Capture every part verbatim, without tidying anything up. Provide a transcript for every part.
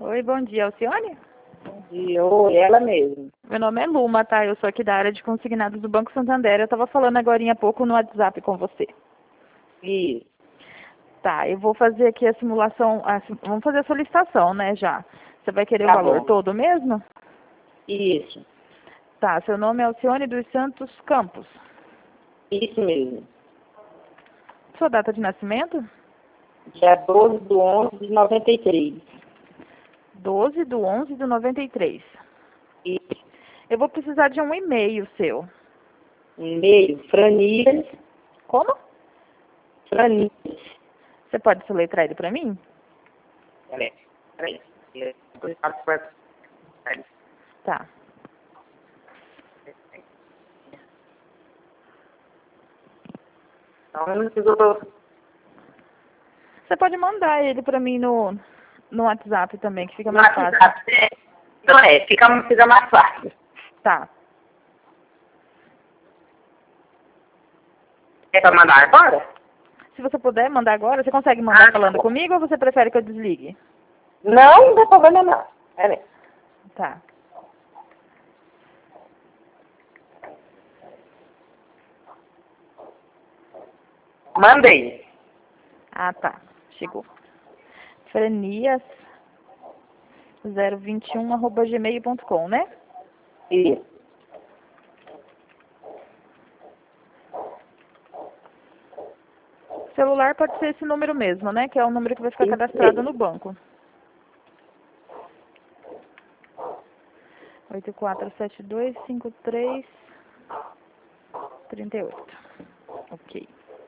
Oi, bom dia, Alcione? Bom dia, oi, ela mesmo. Meu nome é Luma, tá? Eu sou aqui da área de consignados do Banco Santander. Eu estava falando agora há pouco no WhatsApp com você. Isso, Tá, eu vou fazer aqui a simulação, a sim- vamos fazer a solicitação, né, já. Você vai querer o tá valor bom. todo mesmo? Isso, Tá, seu nome é Alcione dos Santos Campos. isso mesmo. Sua data de nascimento? Dia doze do onze de noventa e três. doze do onze de noventa e três. Isso, Eu vou precisar de um e-mail seu. e-mail, Franias, Como? Franias. Você pode soletrar ele para mim? Peraí, peraí. Depois passo pra- peraí. Tá. Então, eu não preciso... Você pode mandar ele para mim no, no WhatsApp também, que fica No mais fácil. WhatsApp, é. Então é, fica, fica mais fácil. Tá. É pra mandar agora? Se você puder mandar agora, você consegue mandar Ah, falando tá bom. comigo ou você prefere que eu desligue? Não, não tem problema não. Peraí. Tá. Mandei. Ah, tá. Chegou. Frenias zero vinte e um arroba gmail ponto com, né? Isso. Celular pode ser esse número mesmo, né? Que é o número que vai ficar Isso cadastrado mesmo. no banco. oito quatro sete dois cinco três três oito. Ok.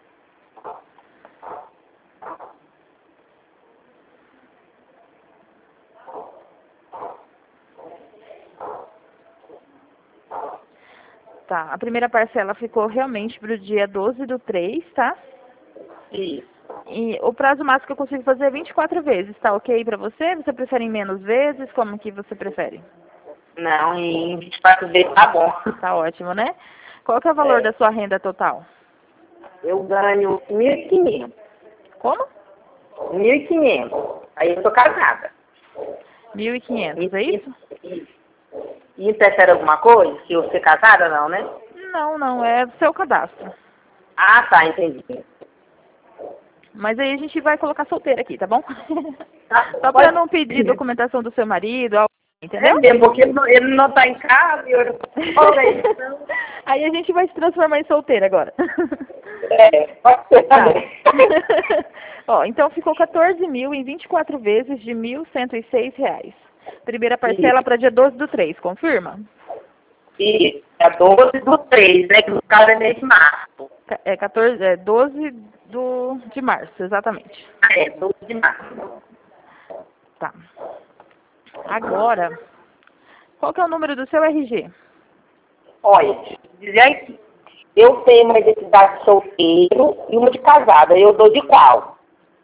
Tá, a primeira parcela ficou realmente para o dia doze do três, tá? Isso. E o prazo máximo que eu consigo fazer é vinte e quatro vezes, tá ok para você? Você prefere em menos vezes? Como que você prefere? Não, em vinte e quatro vezes tá bom. Tá ótimo, né? Qual que é o valor É, da sua renda total? eu ganho mil e quinhentos. Como? Mil e quinhentos. Aí eu tô casada. mil e quinhentos, é isso? Isso. E interfere alguma coisa? Se eu ser casada, não, né? Não, não, é seu cadastro. Ah, tá, entendi. Mas aí a gente vai colocar solteira aqui, tá bom? Tá, Só para pode. não pedir documentação do seu marido, algo, É entendeu? mesmo, porque ele não, ele não tá em casa e eu... Olha aí, então... Aí a gente vai se transformar em solteira agora. É, pode ser Tá. também. Ó, então ficou quatorze mil em vinte e quatro vezes de mil cento e seis reais. Primeira parcela Isso, para dia doze do três, confirma? isso. É doze do três, né? Que no caso é mês de março. Ca- É, quatorze, é doze do, de março, exatamente. Ah, é, doze de março. Tá. Agora, qual que é o número do seu R G? Olha, dizer aqui. Eu tenho uma identidade de solteiro e uma de casada. Eu dou de qual?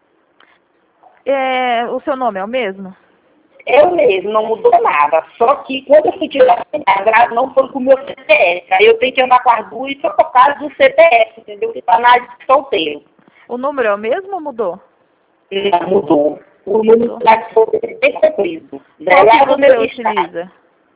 É, o seu nome é o mesmo? Eu mesmo, não mudou nada. Só que quando eu fui tirar a grade, não foi com o meu C P F. Aí eu tenho que andar com as duas só por causa do C P F, entendeu? Que tá na área de solteiro. O número é o mesmo ou mudou? Não, mudou. O número Mudou. de solteiro é bem cumprido. Qual que Lá no você meu estado. utiliza?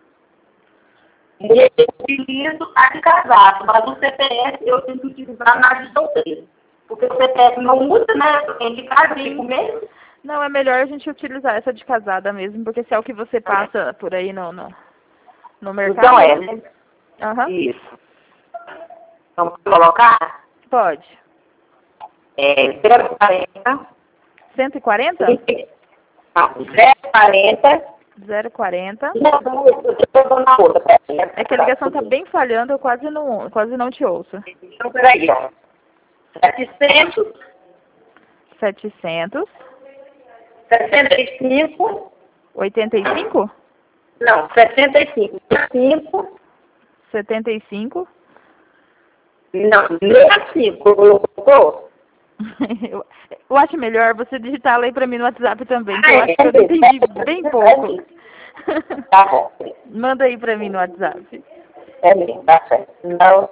Eu utilizo a de casado, mas o C P F eu tenho que utilizar na área de solteiro. Porque o C P F não muda, né? Tem de casinho mesmo. Não, é melhor a gente utilizar essa de casada mesmo, porque se é o que você passa por aí no, no, no mercado, Então é, né? né? Aham. Isso. Vamos colocar? Pode. É, zero quarenta. cento e quarenta? Não, zero quarenta. zero quarenta. Não, não, eu tô dando na outra. Peraí. É que a ligação tá bem falhando, eu quase não, quase não te ouço. Então, peraí, ó. setecentos, setecentos, sessenta e cinco. oitenta e cinco, Não, sessenta e cinco. cinco. setenta e cinco. Não, sessenta e cinco. Colocou? Eu, eu acho melhor você digitar aí pra mim no WhatsApp também, que Ah, eu é, acho que eu é, entendi é, bem é, pouco. Tá bom. Manda aí pra mim no WhatsApp. É mesmo, tá certo. Não.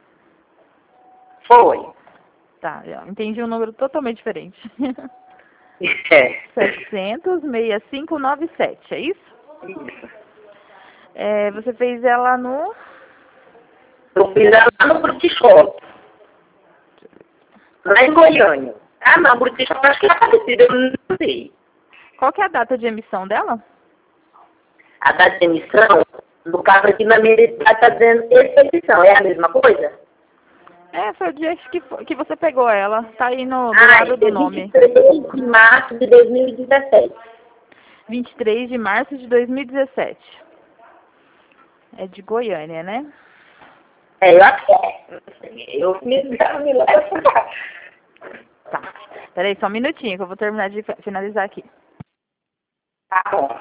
Foi. Tá, eu entendi um número totalmente diferente. É. setecentos, sessenta e cinco, noventa e sete, é isso? Isso. É, você fez ela no... Eu fiz ela lá no Brutichop, lá em Goiânia. Ah, não, Brutichop acho que é parecido, eu não sei. Qual que é a data de emissão dela? A data de emissão, no caso aqui na minha cidade, está dizendo expedição, é a mesma coisa? É, foi o dia que, fo- que você pegou ela. Tá aí no, do Ah, lado do é nome. vinte e três de março de dois mil e dezessete. vinte e três de março de dois mil e dezessete. É de Goiânia, né? É, eu acho que é. Eu me me levo. Tá. Peraí, só um minutinho que eu vou terminar de fi- finalizar aqui. Tá bom.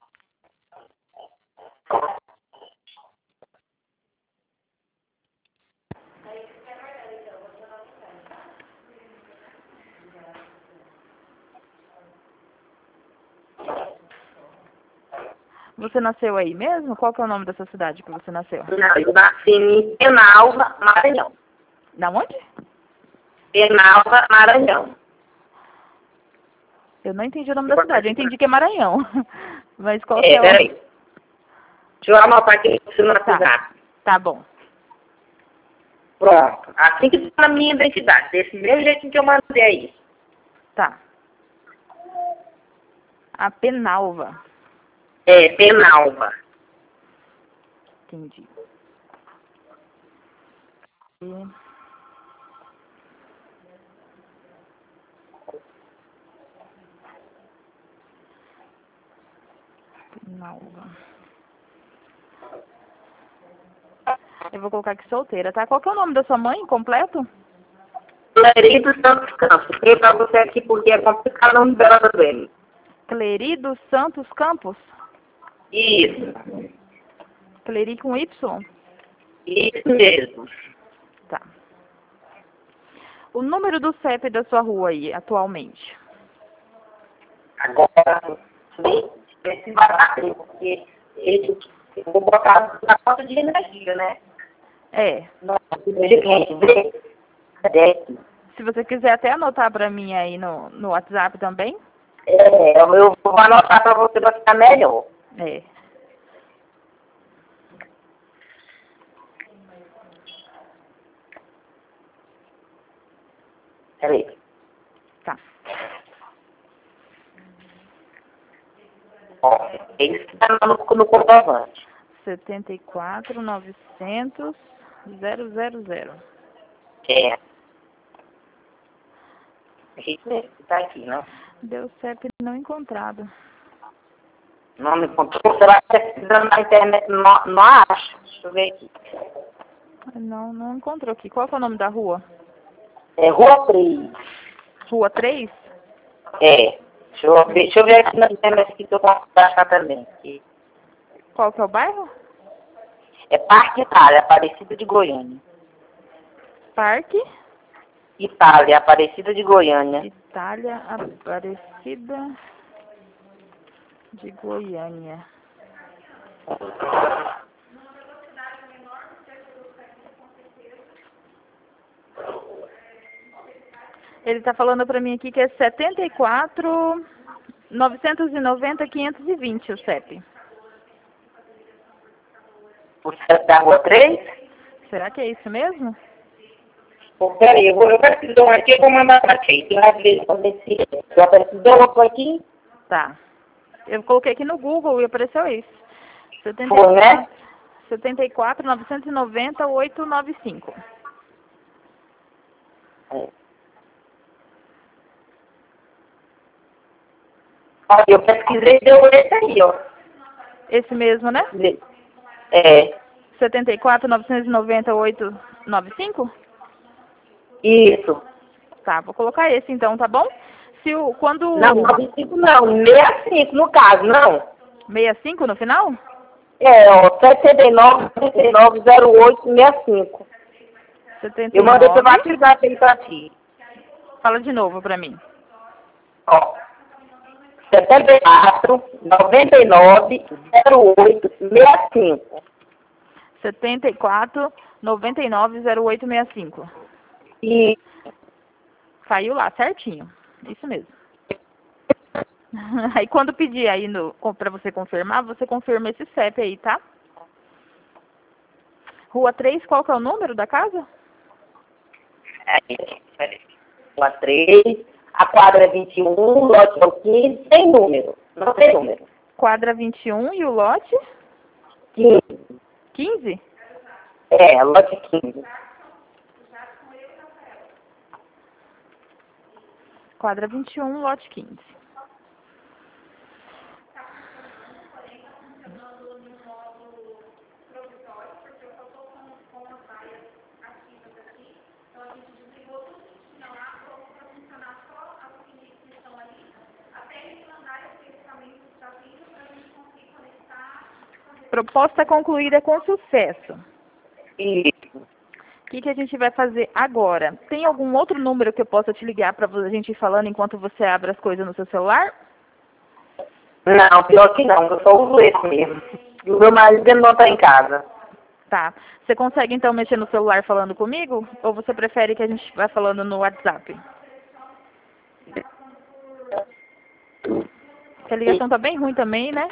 Você nasceu aí mesmo? Qual que é o nome dessa cidade que você nasceu? Não, eu nasci em Penalva, Maranhão. Da onde? Penalva, Maranhão. Eu não entendi o nome da cidade. Eu entendi que é Maranhão. Mas qual que É, é o... peraí. Deixa eu anotar aqui no Tá. WhatsApp. Tá bom. Pronto. Assim que está na minha identidade. Desse mesmo jeito que eu mandei aí. Tá. A Penalva. É, Penalva. Entendi. E- Penalva. Eu vou colocar aqui solteira, tá? Qual que é o nome da sua mãe completo? Florido Santos Campos. Escrevi para você aqui porque é complicado o nome dela também. Clerido Santos Campos? Isso. Cleri com Y? Isso mesmo. Tá. O número do C E P da sua rua aí, atualmente? Agora, esse barato, porque ele, eu vou botar na conta de energia, né? É. Nossa, gente, cadê? Se você quiser até anotar pra mim aí no, no WhatsApp também. É, eu eu vou anotar para você para ficar melhor. É. Peraí. Tá. Ó, ele está no, no comprovante. setenta e quatro, novecentos, zero zero zero. É. Isso mesmo, está aqui, né? Deu C E P não encontrado. Não me encontrou. Será que pesquisando na internet não, não acha? Deixa eu ver aqui. Não, não encontrou aqui. Qual que é o nome da rua? É Rua três. Rua três? É. Deixa eu ver, deixa eu ver aqui na internet que eu posso achar também. Aqui. Qual que é o bairro? É Parque Itália, Aparecida de Goiânia. Parque Itália, Aparecida de Goiânia. Itália Aparecida de Goiânia. Ele está falando para mim aqui que é setenta e quatro, novecentos e noventa, quinhentos e vinte o C E P. O centro da Rua três? Será que é isso mesmo? Pô, peraí, eu vou, eu preciso um aqui, eu vou mandar pra ti. Tu vai ver, pra ver se eu preciso outro aqui. Tá. Eu coloquei aqui no Google e apareceu isso. setenta e Foi, quatro, né? setenta e quatro, novecentos e noventa, oitocentos e noventa e cinco. É. Olha, eu pesquisei e deu esse aí, ó. Esse mesmo, né? É, setenta e quatro, novecentos e noventa, oitocentos e noventa e cinco? isso. Tá, vou colocar esse então, tá bom? Se o, quando... Não, noventa e cinco não, sessenta e cinco no caso, não. sessenta e cinco no final? É, ó, setenta e nove, setenta e nove, zero oito, sessenta e cinco. setenta Eu e mandei pelo nove. WhatsApp aí pra ti. Fala de novo pra mim. Ó, setenta e quatro, noventa e nove, zero oito, sessenta e cinco. setenta e quatro, noventa e nove, zero oito, sessenta e cinco. E Saiu lá, certinho. Isso mesmo. Aí quando pedir aí no, pra você confirmar, você confirma esse C E P aí, tá? Rua três, qual que é o número da casa? Aí, peraí. Rua três, a quadra é vinte e um, o lote é o quinze, sem número. Não tem número. Quadra vinte e um e o lote? quinze. quinze? É, lote quinze. Quadra vinte e um, lote quinze. Proposta concluída com sucesso. Isso. O que, que a gente vai fazer agora? Tem algum outro número que eu possa te ligar para a gente ir falando enquanto você abre as coisas no seu celular? Não, pior que não, eu só uso esse mesmo. E o meu marido não está em casa. Tá. Você consegue então mexer no celular falando comigo? Ou você prefere que a gente vá falando no WhatsApp? Porque a ligação tá bem ruim também, né?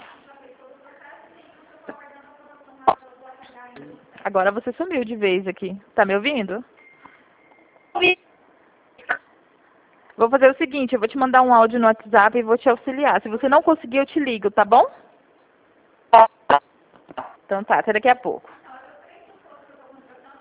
Agora você sumiu de vez aqui. Tá me ouvindo? Vou fazer o seguinte, eu vou te mandar um áudio no WhatsApp e vou te auxiliar. Se você não conseguir, eu te ligo, tá bom? Então tá, até daqui a pouco.